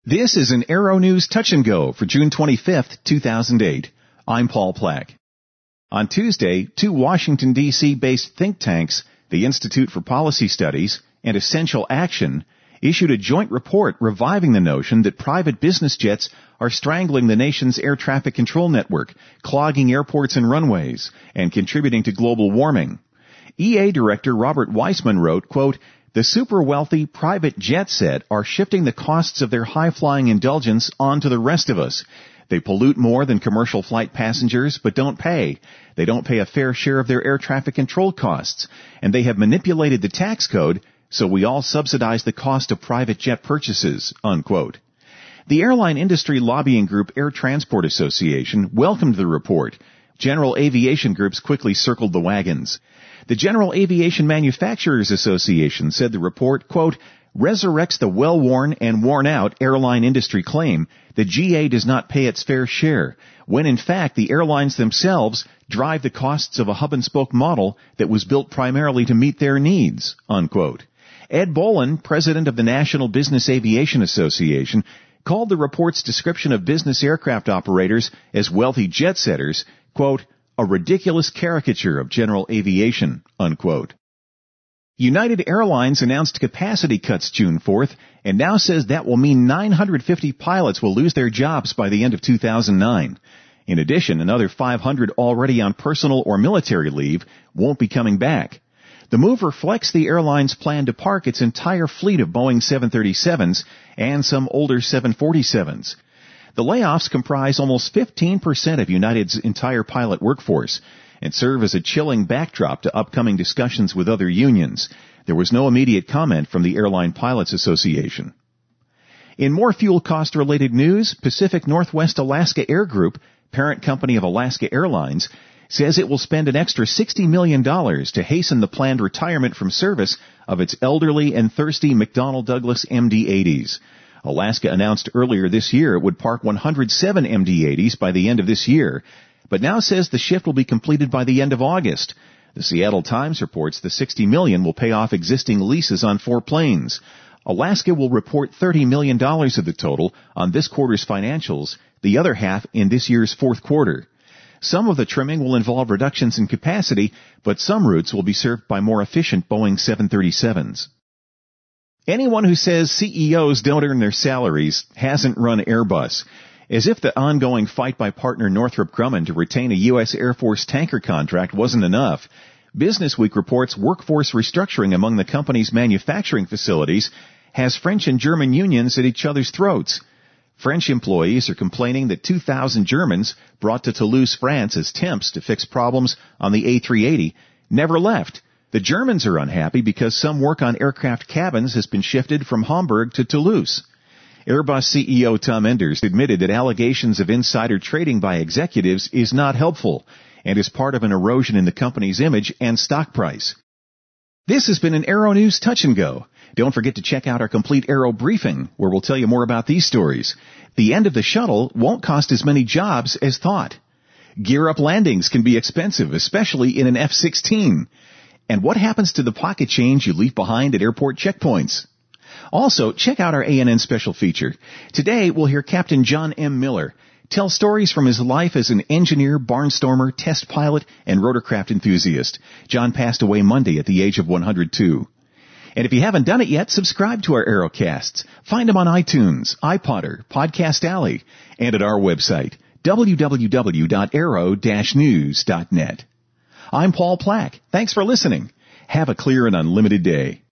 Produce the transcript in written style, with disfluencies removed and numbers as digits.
This is an Aero News Touch and Go for June 25th, 2008. I'm Paul Plack. On Tuesday, two Washington, D.C. based think tanks, the Institute for Policy Studies and Essential Action, issued a joint report reviving the notion that private business jets are strangling the nation's air traffic control network, clogging airports and runways, and contributing to global warming. EA Director Robert Weissman wrote, quote, "The super wealthy private jet set are shifting the costs of their high-flying indulgence onto the rest of us. They pollute more than commercial flight passengers, but don't pay. They don't pay a fair share of their air traffic control costs. And they have manipulated the tax code, so we all subsidize the cost of private jet purchases," unquote. The airline industry lobbying group Air Transport Association welcomed the report. General aviation groups quickly circled the wagons. The General Aviation Manufacturers Association said the report, quote, "resurrects the well-worn and worn-out airline industry claim that GA does not pay its fair share, when in fact the airlines themselves drive the costs of a hub-and-spoke model that was built primarily to meet their needs," unquote. Ed Bolin, president of the National Business Aviation Association, called the report's description of business aircraft operators as wealthy jet setters, quote, "a ridiculous caricature of general aviation," unquote. United Airlines announced capacity cuts June 4th and now says that will mean 950 pilots will lose their jobs by the end of 2009. In addition, another 500 already on personal or military leave won't be coming back. The move reflects the airline's plan to park its entire fleet of Boeing 737s and some older 747s. The layoffs comprise almost 15% of United's entire pilot workforce and serve as a chilling backdrop to upcoming discussions with other unions. There was no immediate comment from the Airline Pilots Association. In more fuel cost-related news, Pacific Northwest Alaska Air Group, parent company of Alaska Airlines, says it will spend an extra $60 million to hasten the planned retirement from service of its elderly and thirsty McDonnell Douglas MD-80s. Alaska announced earlier this year it would park 107 MD-80s by the end of this year, but now says the shift will be completed by the end of August. The Seattle Times reports the $60 million will pay off existing leases on 4 planes. Alaska will report $30 million of the total on this quarter's financials, the other half in this year's fourth quarter. Some of the trimming will involve reductions in capacity, but some routes will be served by more efficient Boeing 737s. Anyone who says CEOs don't earn their salaries hasn't run Airbus. As if the ongoing fight by partner Northrop Grumman to retain a U.S. Air Force tanker contract wasn't enough, Business Week reports workforce restructuring among the company's manufacturing facilities has French and German unions at each other's throats. French employees are complaining that 2,000 Germans brought to Toulouse, France as temps to fix problems on the A380 never left. The Germans are unhappy because some work on aircraft cabins has been shifted from Hamburg to Toulouse. Airbus CEO Tom Enders admitted that allegations of insider trading by executives is not helpful and is part of an erosion in the company's image and stock price. This has been an Aero News Touch and Go. Don't forget to check out our complete Aero briefing, where we'll tell you more about these stories. The end of the shuttle won't cost as many jobs as thought. Gear up landings can be expensive, especially in an F-16. And what happens to the pocket change you leave behind at airport checkpoints? Also, check out our ANN special feature. Today, we'll hear Captain John M. Miller tell stories from his life as an engineer, barnstormer, test pilot, and rotorcraft enthusiast. John passed away Monday at the age of 102. And if you haven't done it yet, subscribe to our Aerocasts. Find them on iTunes, iPodder, Podcast Alley, and at our website, www.aero-news.net. I'm Paul Plack. Thanks for listening. Have a clear and unlimited day.